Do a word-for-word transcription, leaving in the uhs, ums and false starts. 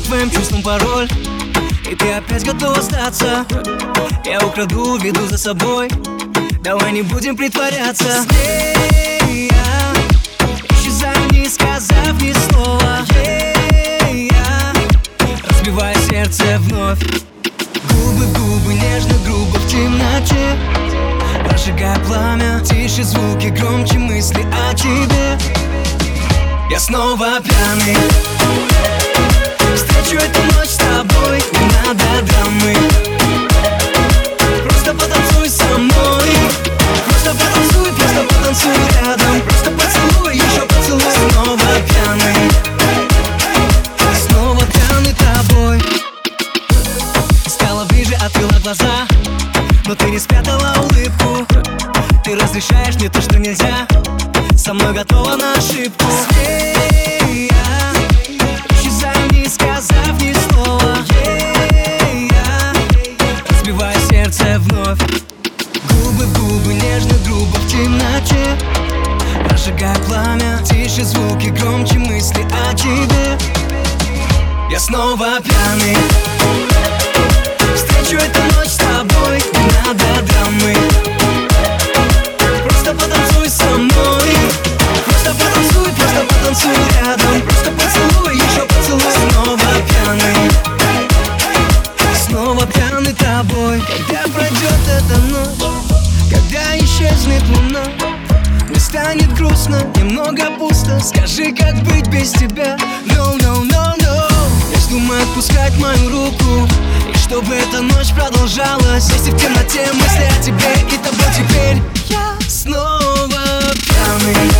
твоим чувствам пароль, и ты опять готов остаться. Я украду, веду за собой. Давай не будем притворяться. С ней я исчезаю, не сказав ни слова. Ей я разбиваю сердце вновь. Губы в губы, нежно, грубо в темноте. Прожигая пламя, тише звуки, громче мысли о тебе. Я снова пьяный. Встречу эту ночь с тобой, не надо драмы. Просто потанцуй со мной. Просто потанцуй, просто потанцуй рядом. Просто поцелуй, еще поцелуй. Снова пьяный. Снова пьяный тобой. Стала ближе, открыла глаза, но ты не спрятала улыбку. Ты разрешаешь мне то, что нельзя. Со мной готова на ошибку. С ней я исчезаю, не сказав ни слова. Ей я разбиваю сердце вновь. Губы в губы, нежно, грубо в темноте. Прожигая пламя, тише звуки, громче мысли о тебе. Я снова пьяный. Встречу эту ночь с тобой, не надо драмы. Просто потанцуй со мной. Просто потанцуй, просто потанцуй рядом. Просто поцелуй, еще поцелуй. Снова пьяный. Снова пьяный тобой. Когда пройдет эта ночь, когда исчезнет луна, мне станет грустно, немного пусто. Скажи, как быть без тебя? No, no, no, no. Я жду отпускать мою руку, и чтобы эта ночь продолжалась. Вместе в темноте мысли о тебе и тобой теперь. Я снова пьяный.